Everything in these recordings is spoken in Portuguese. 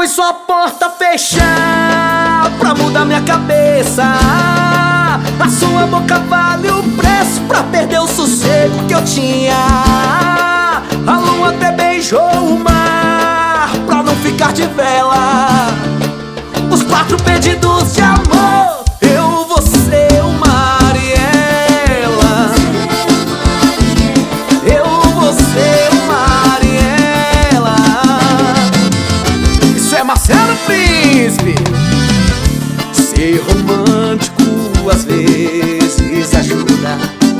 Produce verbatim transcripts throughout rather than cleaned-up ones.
sua porta fechar pra mudar minha cabeça. A sua boca vale o preço pra perder o sossego que eu tinha. A lua até beijou o mar pra não ficar de vela. Os quatro pedidos de amor, eu, você, o mar e ela. Eu, você, o mar e ela. Isso é Marcelo Príncipe. Ser romântico às vezes ajuda,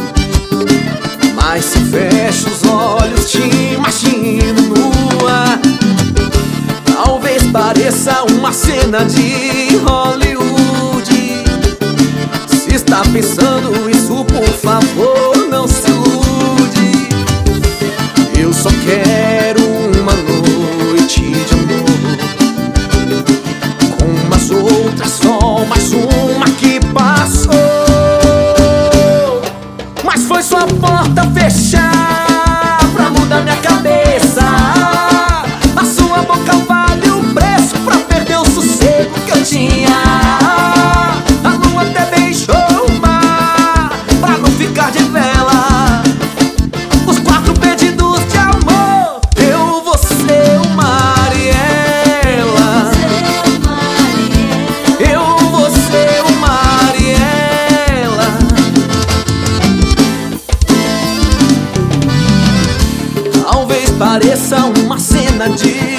mas se fecho os olhos te imagino nua. Talvez pareça uma cena de Hollywood. Se está pensando isso, por favor, não se ilude. Eu só quero uma noite de amor, com umas outras só, mais uma que passou. Mas foi sua porta fechar pra mudar minha cabeça. A sua boca vale o preço pra perder o sossego que eu tinha. A lua até beijou o mar pra não ficar de vela. Os quatro pedidos de amor, eu, você, o mar e ela. Eu, você, o mar e ela. Talvez pareça uma cena de